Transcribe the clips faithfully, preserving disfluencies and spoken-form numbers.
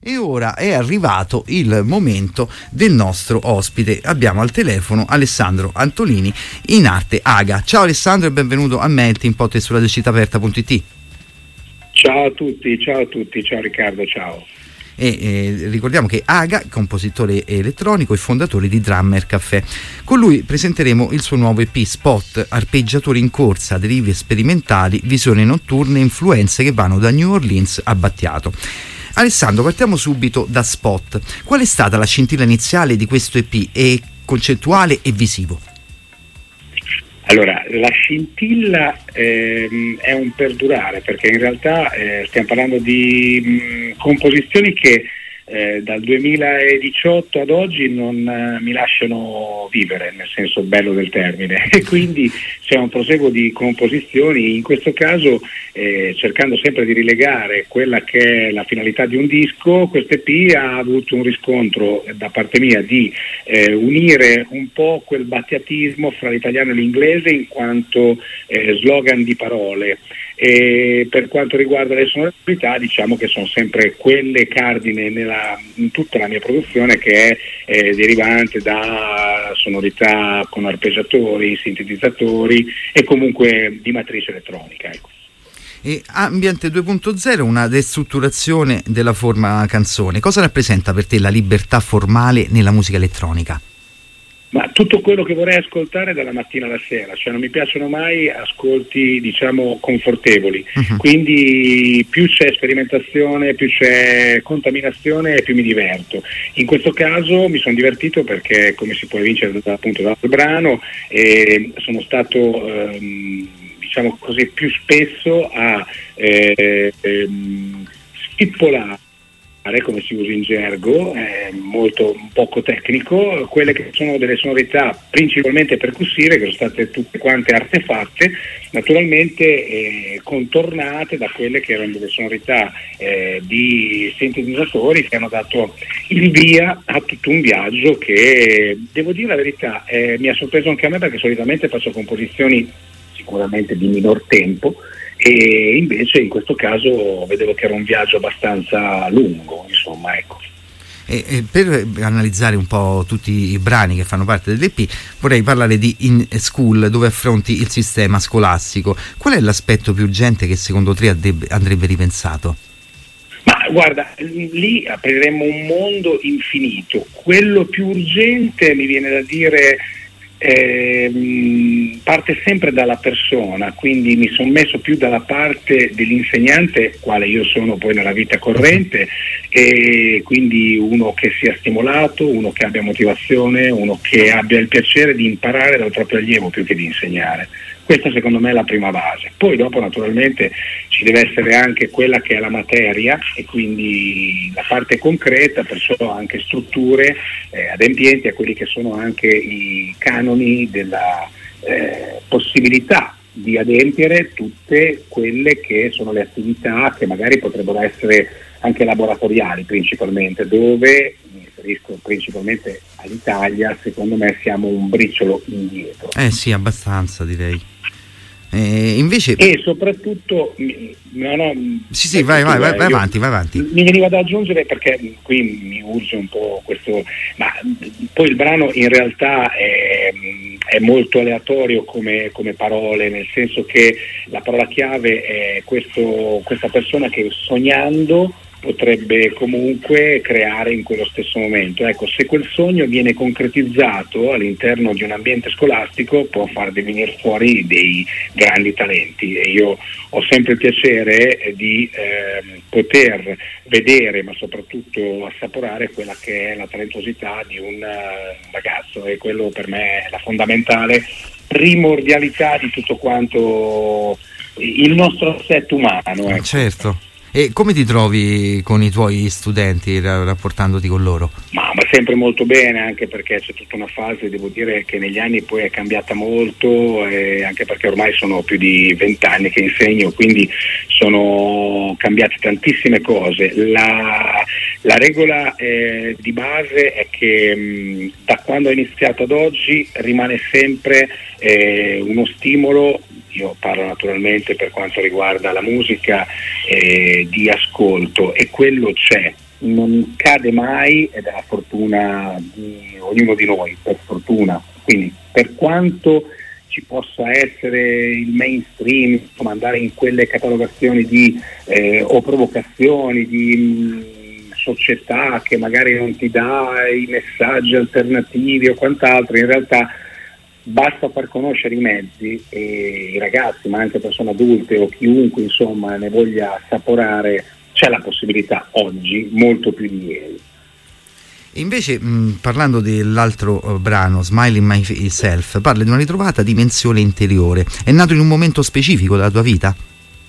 E ora è arrivato il momento del nostro ospite. Abbiamo al telefono Alessandro Antolini, in arte Aga. Ciao Alessandro e benvenuto a Melting Pot e sulla decita aperta punto it. Ciao a tutti, ciao a tutti, ciao Riccardo, ciao. E eh, ricordiamo che Aga, compositore elettronico e fondatore di Drummer Café. Con lui presenteremo il suo nuovo E P Spot, arpeggiatori in corsa, derive sperimentali, visioni notturne, influenze che vanno da New Orleans a Battiato. Alessandro, partiamo subito da Spot. Qual è stata la scintilla iniziale di questo E P, e concettuale e visivo? Allora, la scintilla ehm, è un perdurare, perché in realtà eh, stiamo parlando di mh, composizioni che eh, dal duemiladiciotto ad oggi non eh, mi lasciano vivere, nel senso bello del termine, e quindi c'è un proseguo di composizioni, in questo caso eh, cercando sempre di rilegare quella che è la finalità di un disco. Questo E P ha avuto un riscontro da parte mia di eh, unire un po' quel battiatismo fra l'italiano e l'inglese in quanto eh, slogan di parole. E per quanto riguarda le sonorità, diciamo che sono sempre quelle cardine nella, in tutta la mia produzione, che è eh, derivante da sonorità con arpeggiatori, sintetizzatori e comunque di matrice elettronica, ecco. E Ambient due punto zero, una destrutturazione della forma canzone. Cosa rappresenta per te la libertà formale nella musica elettronica? Ma tutto quello che vorrei ascoltare dalla mattina alla sera, cioè non mi piacciono mai ascolti, diciamo, confortevoli, uh-huh. Quindi più c'è sperimentazione, più c'è contaminazione e più mi diverto. In questo caso mi sono divertito perché, come si può evincere appunto dal brano, eh, sono stato ehm, diciamo così più spesso a eh, ehm, spippolare, come si usa in gergo, eh, molto poco tecnico, quelle che sono delle sonorità principalmente percussive, che sono state tutte quante artefatte, naturalmente eh, contornate da quelle che erano delle sonorità eh, di sintetizzatori che hanno dato il via a tutto un viaggio che, devo dire la verità, eh, mi ha sorpreso anche a me, perché solitamente faccio composizioni sicuramente di minor tempo, e invece in questo caso vedevo che era un viaggio abbastanza lungo, insomma, ecco. E, e per analizzare un po' tutti i brani che fanno parte dell'E P, vorrei parlare di In School, dove affronti il sistema scolastico. Qual è l'aspetto più urgente che secondo te andrebbe ripensato? Ma guarda, lì apriremmo un mondo infinito. Quello più urgente, mi viene da dire, Eh, parte sempre dalla persona, quindi mi sono messo più dalla parte dell'insegnante, quale io sono poi nella vita corrente, e quindi uno che sia stimolato, uno che abbia motivazione, uno che abbia il piacere di imparare dal proprio allievo più che di insegnare. Questa secondo me è la prima base. Poi dopo naturalmente ci deve essere anche quella che è la materia, e quindi la parte concreta, perciò anche strutture eh, adempienti a quelli che sono anche i canoni della eh, possibilità di adempiere tutte quelle che sono le attività che magari potrebbero essere anche laboratoriali principalmente, dove, mi riferisco principalmente all'Italia, secondo me siamo un briciolo indietro. Eh sì, abbastanza direi. Eh, invece... E soprattutto no, no, sì sì vai, vai, vai, vai io, avanti vai avanti mi veniva da aggiungere, perché qui mi urge un po' questo, ma poi il brano in realtà è, è molto aleatorio come, come parole, nel senso che la parola chiave è questo, questa persona che sognando potrebbe comunque creare in quello stesso momento. Ecco, se quel sogno viene concretizzato all'interno di un ambiente scolastico, può far venire fuori dei grandi talenti, e io ho sempre il piacere di eh, poter vedere, ma soprattutto assaporare quella che è la talentuosità di un uh, ragazzo, e quello per me è la fondamentale primordialità di tutto quanto il nostro assetto umano. Ecco. Certo. E come ti trovi con i tuoi studenti, rapportandoti con loro? Ma, ma sempre molto bene, anche perché c'è tutta una fase, devo dire, che negli anni poi è cambiata molto, e anche perché ormai sono più di vent'anni che insegno, quindi sono cambiate tantissime cose. La, la regola eh, di base è che mh, da quando ho iniziato ad oggi rimane sempre eh, uno stimolo. Io parlo naturalmente per quanto riguarda la musica, eh, di ascolto, e quello c'è, non cade mai ed è la fortuna di ognuno di noi, per fortuna. Quindi per quanto ci possa essere il mainstream, insomma, andare in quelle catalogazioni di eh, o provocazioni di mh, società che magari non ti dà i messaggi alternativi o quant'altro, in realtà basta far conoscere i mezzi e i ragazzi, ma anche persone adulte o chiunque insomma ne voglia assaporare, c'è la possibilità oggi molto più di ieri. Invece mh, parlando dell'altro uh, brano, Smiling Myself, parla di una ritrovata dimensione interiore. È nato in un momento specifico della tua vita?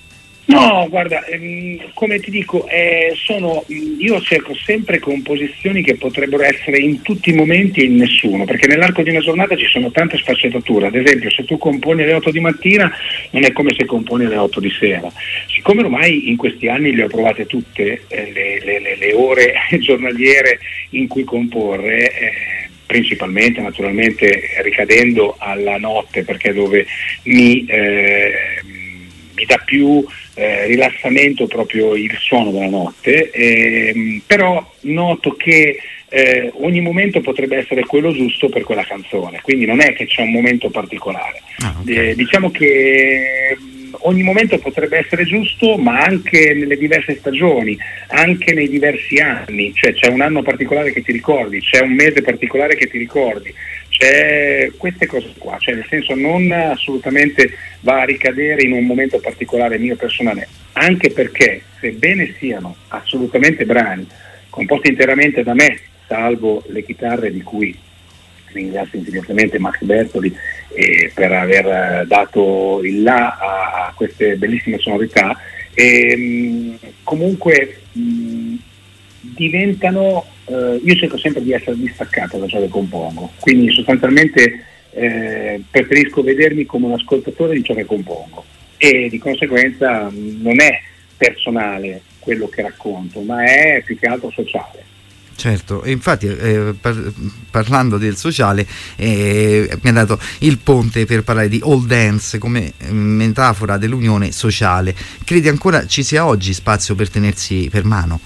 No, guarda, ehm, come ti dico, eh, sono, io cerco sempre composizioni che potrebbero essere in tutti i momenti e in nessuno, perché nell'arco di una giornata ci sono tante sfaccettature. Ad esempio, se tu componi alle otto di mattina non è come se componi alle otto di sera. Siccome ormai in questi anni le ho provate tutte, eh, le, le, le, le ore giornaliere in cui comporre, eh, principalmente naturalmente ricadendo alla notte, perché è dove mi... Eh, mi dà più eh, rilassamento proprio il suono della notte, ehm, però noto che eh, ogni momento potrebbe essere quello giusto per quella canzone, quindi non è che c'è un momento particolare. Ah, okay. eh, diciamo che ogni momento potrebbe essere giusto, ma anche nelle diverse stagioni, anche nei diversi anni, cioè c'è un anno particolare che ti ricordi, c'è un mese particolare che ti ricordi, c'è queste cose qua, cioè nel senso non assolutamente va a ricadere in un momento particolare mio personale, anche perché sebbene siano assolutamente brani composti interamente da me, salvo le chitarre di cui ringrazio infinitamente Max Bertoli eh, per aver dato il là a, a queste bellissime sonorità, e, mh, comunque mh, diventano, eh, io cerco sempre di essere distaccato da ciò che compongo, quindi sostanzialmente eh, preferisco vedermi come un ascoltatore di ciò che compongo e di conseguenza mh, non è personale quello che racconto, ma è più che altro sociale. Certo, e infatti eh, par- parlando del sociale eh, mi ha dato il ponte per parlare di All Dance come metafora dell'unione sociale. Credi ancora ci sia oggi spazio per tenersi per mano?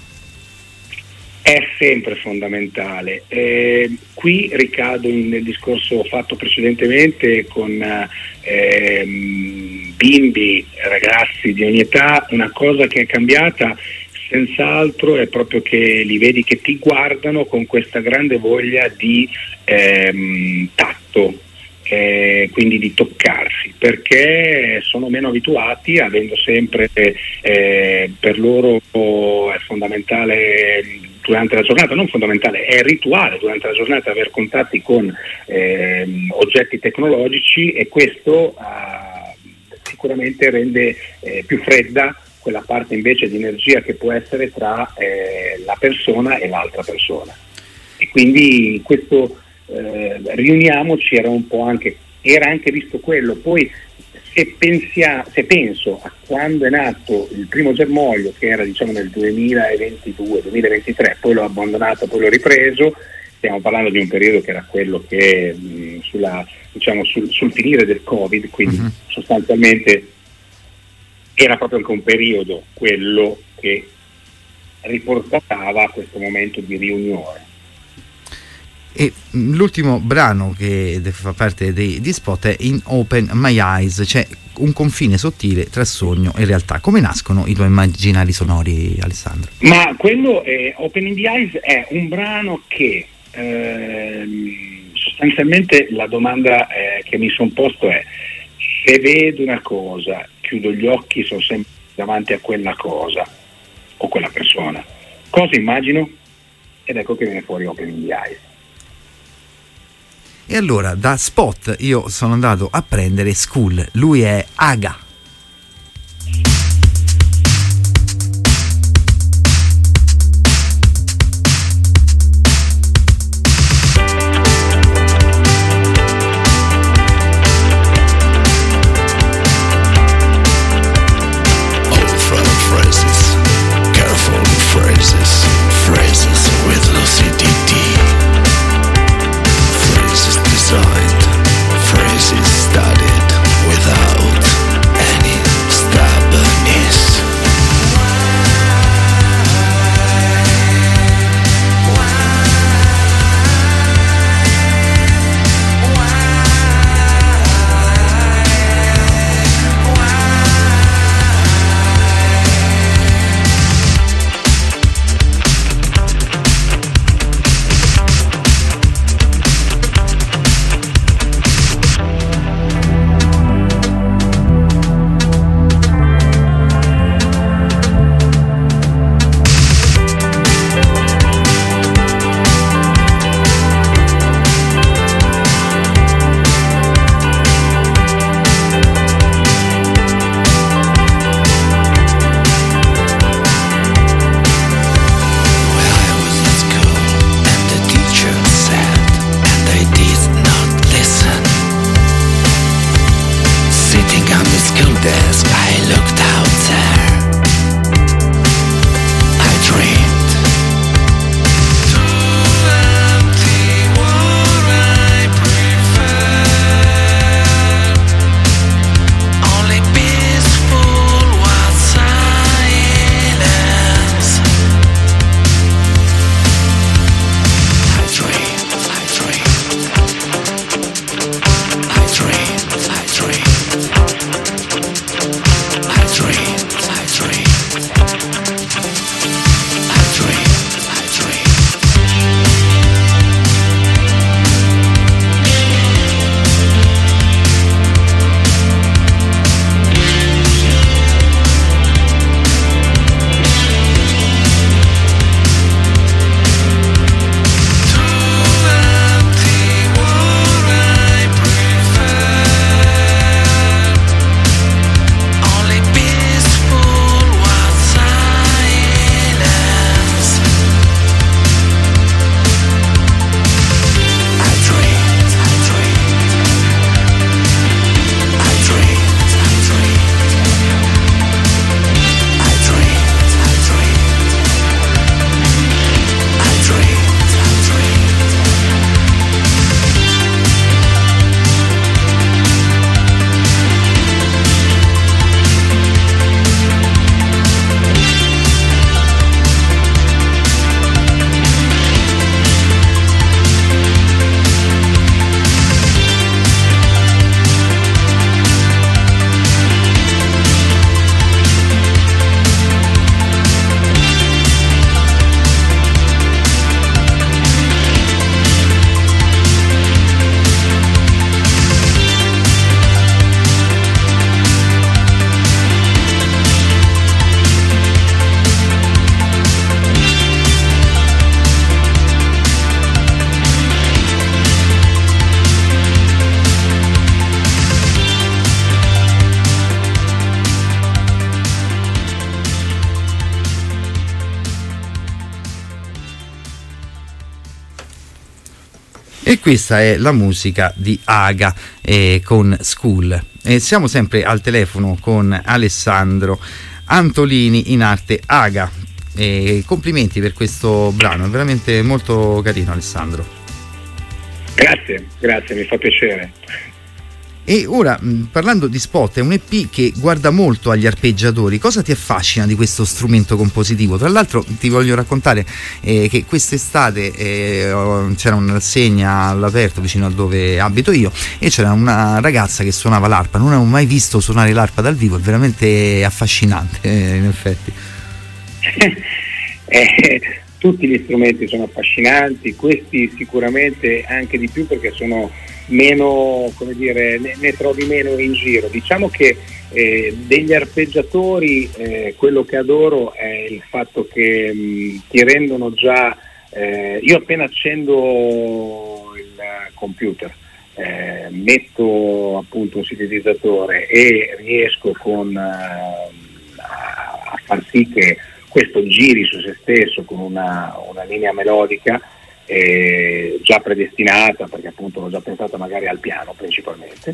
È sempre fondamentale. Eh, qui ricado nel discorso fatto precedentemente con eh, bimbi, ragazzi di ogni età. Una cosa che è cambiata senz'altro è proprio che li vedi che ti guardano con questa grande voglia di ehm, tatto, eh, quindi di toccarsi, perché sono meno abituati, avendo sempre eh, per loro è fondamentale durante la giornata, non fondamentale, è rituale durante la giornata aver contatti con ehm, oggetti tecnologici, e questo eh, sicuramente rende eh, più fredda quella parte invece di energia che può essere tra eh, la persona e l'altra persona. E quindi questo eh, riuniamoci era un po' anche, era anche visto quello. Poi se, pensia, se penso a quando è nato il primo germoglio, che era diciamo nel duemilaventidue duemilaventitré, poi l'ho abbandonato, poi l'ho ripreso, stiamo parlando di un periodo che era quello che mh, sulla, diciamo, sul, sul finire del Covid, quindi uh-huh. sostanzialmente era proprio anche un periodo quello che riportava a questo momento di riunione. E l'ultimo brano che fa parte dei, di Spot è In Open My Eyes, c'è un confine sottile tra sogno e realtà. Come nascono i tuoi immaginari sonori, Alessandro? Ma quello è Open in the Eyes, è un brano che ehm, sostanzialmente la domanda eh, che mi sono posto è: se vedo una cosa, chiudo gli occhi, sono sempre davanti a quella cosa o quella persona, cosa immagino? Ed ecco che viene fuori Open in the Eyes. E allora da Spot io sono andato a prendere School, lui è Aga. Phrases studied without E questa è la musica di Aga eh, con School. E siamo sempre al telefono con Alessandro Antolini, in arte Aga. E complimenti per questo brano, è veramente molto carino, Alessandro. Grazie, grazie, mi fa piacere. E ora, mh, parlando di Spot, è un E P che guarda molto agli arpeggiatori. Cosa ti affascina di questo strumento compositivo? Tra l'altro ti voglio raccontare eh, che quest'estate eh, c'era una rassegna all'aperto vicino a dove abito io e c'era una ragazza che suonava l'arpa. Non avevo mai visto suonare l'arpa dal vivo, è veramente affascinante eh, in effetti. eh, tutti gli strumenti sono affascinanti, questi sicuramente anche di più perché sono meno, come dire, ne, ne trovi meno in giro. Diciamo che eh, degli arpeggiatori eh, quello che adoro è il fatto che mh, ti rendono già eh, io appena accendo il computer eh, metto appunto un sintetizzatore e riesco con uh, a far sì che questo giri su se stesso con una, una linea melodica Eh, già predestinata, perché appunto l'ho già pensata magari al piano principalmente,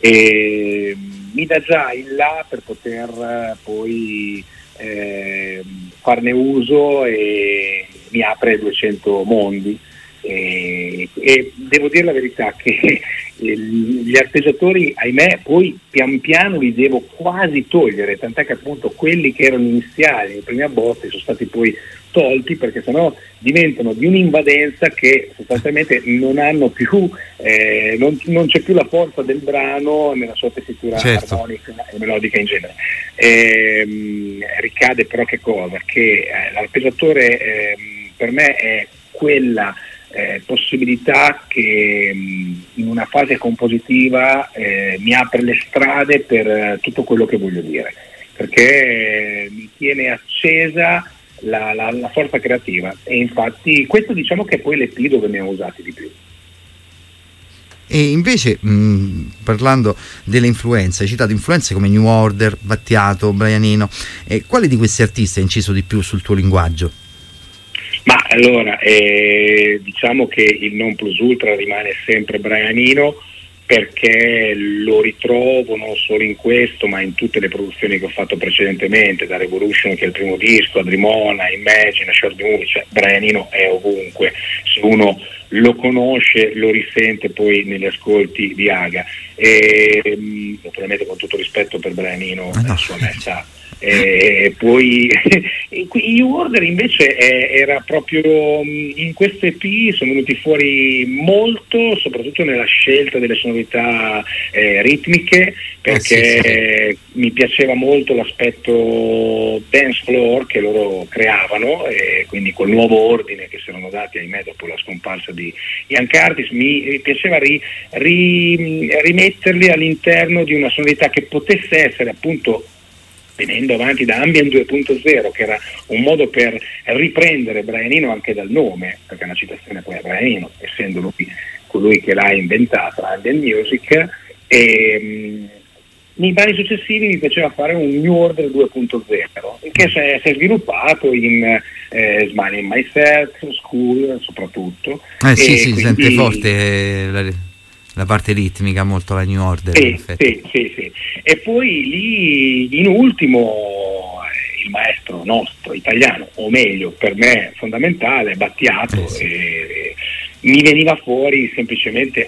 e mi dà già il là per poter poi eh, farne uso e mi apre duecento mondi. E, e devo dire la verità che gli arpeggiatori, ahimè, poi pian piano li devo quasi togliere, tant'è che appunto quelli che erano iniziali, i primi abbozzi, sono stati poi tolti perché sennò diventano di un'invadenza che sostanzialmente non hanno più eh, non, non c'è più la forza del brano nella sua tessitura certo. armonica e melodica in genere. E, ricade però che cosa? Che eh, l'arpeggiatore eh, per me è quella Eh, possibilità che mh, in una fase compositiva eh, mi apre le strade per eh, tutto quello che voglio dire, perché eh, mi tiene accesa la, la, la forza creativa, e infatti questo diciamo che è poi l'E P dove ne ho usati di più. E invece mh, parlando delle influenze, hai citato influenze come New Order, Battiato, Brian Eno, eh, quale di questi artisti ha inciso di più sul tuo linguaggio? Ma allora, eh, diciamo che il non plus ultra rimane sempre Brian Eno, perché lo ritrovo non solo in questo ma in tutte le produzioni che ho fatto precedentemente, da Revolution, che è il primo disco, a Drimona, Imagine, Short Movie, cioè Brian Eno è ovunque, se uno lo conosce lo risente poi negli ascolti di Aga. E, mh, naturalmente con tutto rispetto per Brian Eno e la sua messa. E poi i New Order invece eh, era proprio in questo E P sono venuti fuori molto, soprattutto nella scelta delle sonorità eh, ritmiche, perché eh, sì, sì. mi piaceva molto l'aspetto dance floor che loro creavano, e quindi col nuovo ordine che si erano dati, ahimè, dopo la scomparsa di Ian Curtis, mi, mi piaceva ri, ri, rimetterli all'interno di una sonorità che potesse essere appunto, venendo avanti da Ambient due punto zero, che era un modo per riprendere Brian Eno anche dal nome, perché è una citazione poi a Brian Eno, essendo lui colui che l'ha inventata, Ambient Music, e mh, nei vari successivi mi piaceva fare un New Order due punto zero, che si è, si è sviluppato in eh, Smiling Myself, School soprattutto. Eh sì, sì, quindi sente forte la... la parte ritmica, molto la New Order. Sì, sì, sì, sì. E poi lì in ultimo il maestro nostro italiano, o meglio per me fondamentale, Battiato, eh sì. e mi veniva fuori semplicemente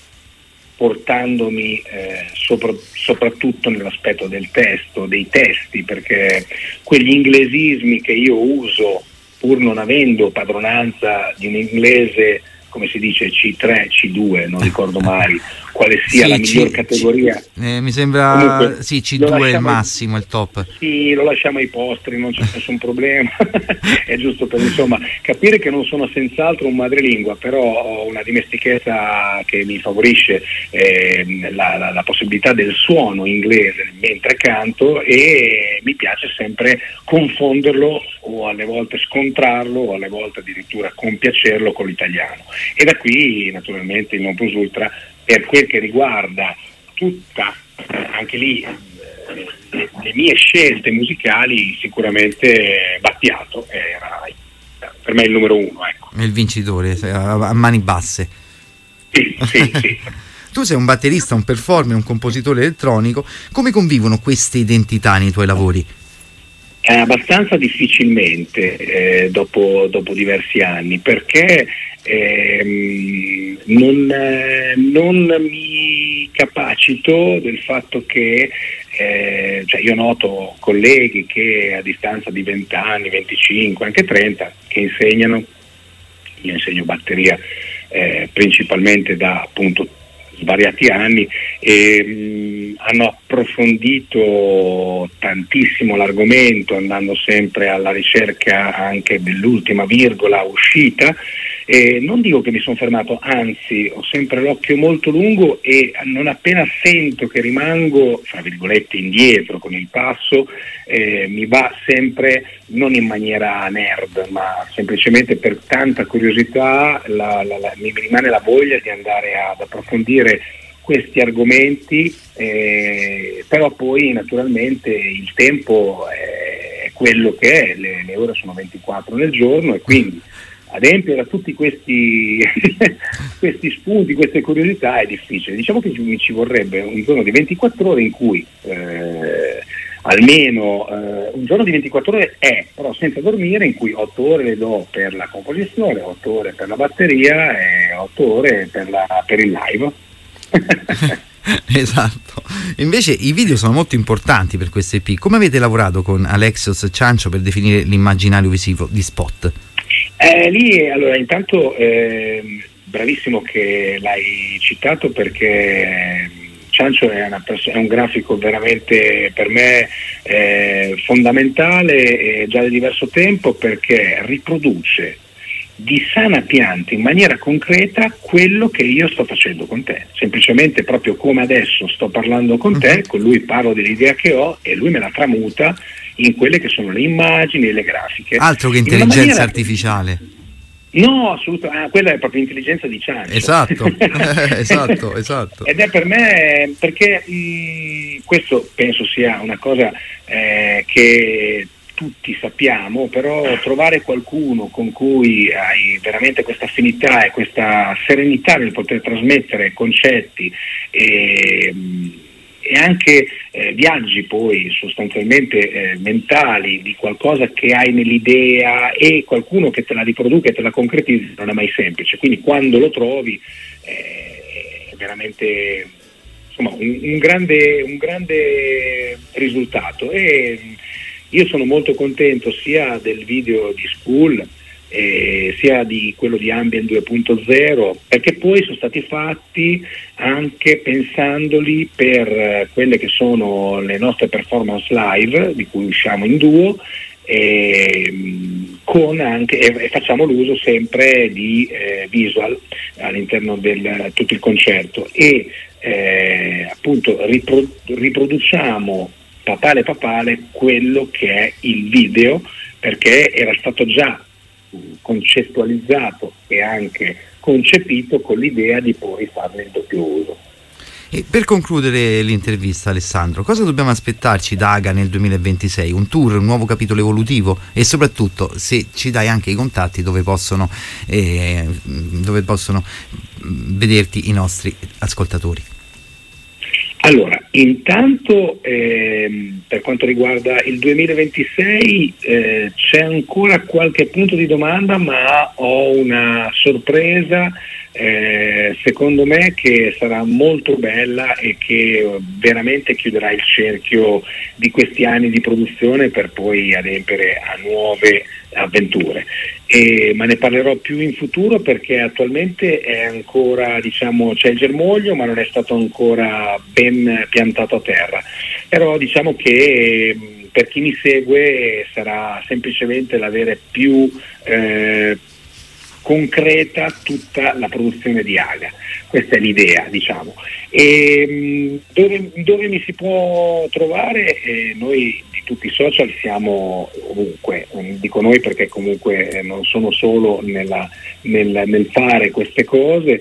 portandomi eh, sopra, soprattutto nell'aspetto del testo, dei testi, perché quegli inglesismi che io uso pur non avendo padronanza di un inglese, come si dice, C tre, C due, non ricordo mai quale sia sì, la miglior C, categoria. C, eh, mi sembra comunque, sì, C due è il massimo, il top. Sì, lo lasciamo ai posteri, non c'è nessun problema. È giusto per insomma capire che non sono senz'altro un madrelingua, però ho una dimestichezza che mi favorisce eh, la, la, la possibilità del suono inglese mentre canto, e mi piace sempre confonderlo o alle volte scontrarlo o alle volte addirittura compiacerlo con l'italiano. E da qui naturalmente il non plus ultra per quel che riguarda tutta, anche lì le, le mie scelte musicali, sicuramente Battiato era per me il numero uno, ecco. Il vincitore a mani basse. Sì, sì, sì. Tu sei un batterista, un performer, un compositore elettronico, come convivono queste identità nei tuoi lavori? Eh, abbastanza difficilmente eh, dopo, dopo diversi anni, perché ehm, non, eh, non mi capacito del fatto che eh, cioè io noto colleghi che a distanza di venti anni, venticinque, anche trenta, che insegnano, io insegno batteria eh, principalmente da appunto svariati anni e mh, hanno approfondito tantissimo l'argomento, andando sempre alla ricerca anche dell'ultima virgola uscita, e non dico che mi sono fermato, anzi ho sempre l'occhio molto lungo e non appena sento che rimango fra virgolette indietro con il passo eh, mi va sempre, non in maniera nerd ma semplicemente per tanta curiosità, la, la, la, mi rimane la voglia di andare ad approfondire questi argomenti, eh, però poi naturalmente il tempo è quello che è, le, le ore sono ventiquattro nel giorno e quindi adempiere a tutti questi, questi spunti, queste curiosità è difficile. Diciamo che mi ci vorrebbe un giorno di ventiquattro ore in cui eh, almeno eh, un giorno di ventiquattro ore è, però senza dormire, in cui otto ore le do per la composizione, otto ore per la batteria e otto ore per, la, per il live. Esatto. Invece i video sono molto importanti per questo E P. Come avete lavorato con Alexios Ciancio per definire l'immaginario visivo di Spot? Eh, lì allora intanto eh, bravissimo che l'hai citato, perché Ciancio è, una pers- è un grafico veramente per me eh, fondamentale e già da diverso tempo, perché riproduce di sana pianta in maniera concreta quello che io sto facendo con te, semplicemente proprio come adesso sto parlando con te, con lui parlo dell'idea che ho e lui me la tramuta in quelle che sono le immagini e le grafiche. Altro che intelligenza in maniera... artificiale. No, assolutamente, ah, quella è proprio intelligenza di Ciancio. Esatto, esatto, esatto. Ed è per me, perché mh, questo penso sia una cosa eh, che tutti sappiamo, però trovare qualcuno con cui hai veramente questa affinità e questa serenità nel poter trasmettere concetti e, e anche eh, viaggi poi sostanzialmente eh, mentali di qualcosa che hai nell'idea e qualcuno che te la riproduca e te la concretizza, non è mai semplice, quindi quando lo trovi eh, è veramente insomma un, un grande un grande risultato. E io sono molto contento sia del video di School eh, sia di quello di Ambient due punto zero, perché poi sono stati fatti anche pensandoli per eh, quelle che sono le nostre performance live di cui usciamo in duo e, con anche, e facciamo l'uso sempre di eh, visual all'interno del tutto il concerto e eh, appunto ripro- riproduciamo papale papale quello che è il video, perché era stato già concettualizzato e anche concepito con l'idea di poi farne il doppio uso. E per concludere l'intervista, Alessandro, cosa dobbiamo aspettarci da Aga nel duemilaventisei? Un tour, un nuovo capitolo evolutivo e soprattutto se ci dai anche i contatti dove possono, eh, dove possono vederti i nostri ascoltatori. Allora, intanto ehm, per quanto riguarda il duemilaventisei eh, c'è ancora qualche punto di domanda, ma ho una sorpresa eh, secondo me che sarà molto bella e che veramente chiuderà il cerchio di questi anni di produzione per poi adempiere a nuove avventure. E, ma ne parlerò più in futuro, perché attualmente è ancora, diciamo, c'è il germoglio ma non è stato ancora ben piantato a terra, però diciamo che mh, per chi mi segue sarà semplicemente l'avere più eh, concreta tutta la produzione di Aga, questa è l'idea, diciamo. E mh, dove, dove mi si può trovare? Eh, noi di tutti i social siamo ovunque, dico noi perché comunque eh, non sono solo nella, nel, nel fare queste cose,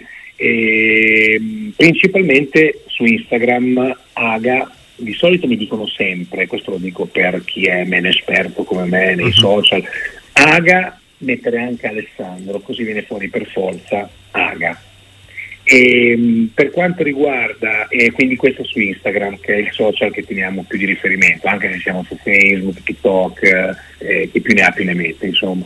e mh, principalmente su Instagram Aga. Di solito mi dicono sempre, questo lo dico per chi è meno esperto come me nei uh-huh. social, Aga, mettere anche Alessandro, così viene fuori per forza Aga. E, per quanto riguarda, e quindi questo su Instagram, che è il social che teniamo più di riferimento, anche se siamo su Facebook, TikTok, eh, chi più ne ha più ne mette, insomma.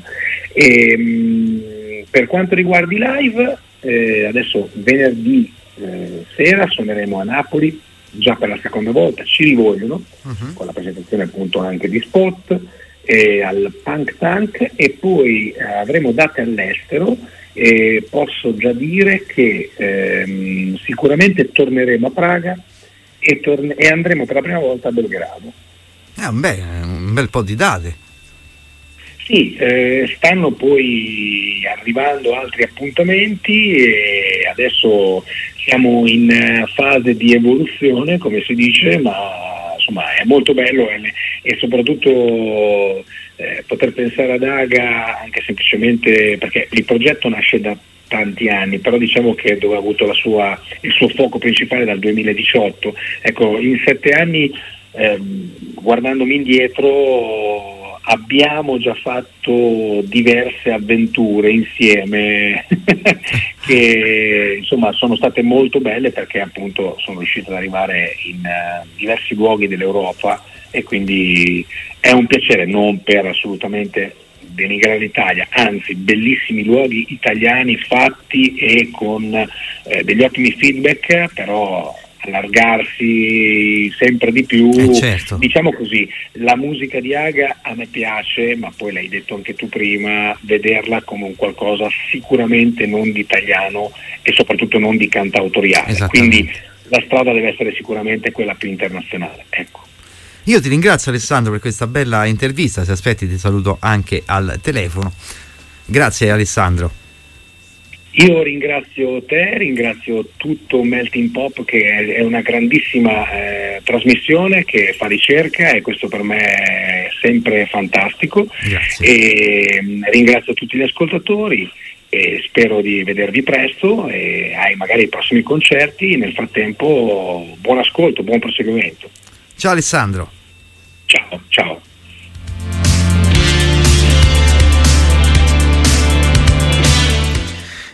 E, per quanto riguarda i live, eh, adesso venerdì eh, sera suoneremo a Napoli, già per la seconda volta, ci rivogliono, uh-huh. con la presentazione appunto anche di spot, eh, al Punk Tank, e poi eh, avremo date all'estero. E posso già dire che ehm, sicuramente torneremo a Praga e, torne- e andremo per la prima volta a Belgrado. Eh, un, bel, un bel po' di date. Sì, eh, stanno poi arrivando altri appuntamenti e adesso siamo in uh, fase di evoluzione, come si dice, ma insomma è molto bello e, e soprattutto eh, poter pensare ad Aga anche semplicemente perché il progetto nasce da tanti anni, però diciamo che dove ha avuto la sua, il suo fuoco principale dal duemiladiciotto. Ecco, in sette anni, eh, guardandomi indietro, abbiamo già fatto diverse avventure insieme che insomma sono state molto belle perché appunto sono riuscito ad arrivare in uh, diversi luoghi dell'Europa e quindi è un piacere, non per assolutamente denigrare l'Italia, anzi bellissimi luoghi italiani fatti e con eh, degli ottimi feedback, però allargarsi sempre di più, eh certo. Diciamo così, la musica di Aga a me piace, ma poi l'hai detto anche tu prima, vederla come un qualcosa sicuramente non di italiano e soprattutto non di cantautoriale, quindi la strada deve essere sicuramente quella più internazionale, ecco. Io ti ringrazio Alessandro per questa bella intervista, se aspetti ti saluto anche al telefono. Grazie Alessandro. Io ringrazio te, ringrazio tutto Melting Pop che è una grandissima eh, trasmissione che fa ricerca e questo per me è sempre fantastico. Grazie. E mh, ringrazio tutti gli ascoltatori e spero di vedervi presto e ai magari i prossimi concerti. Nel frattempo buon ascolto, buon proseguimento. Ciao Alessandro. Ciao, ciao.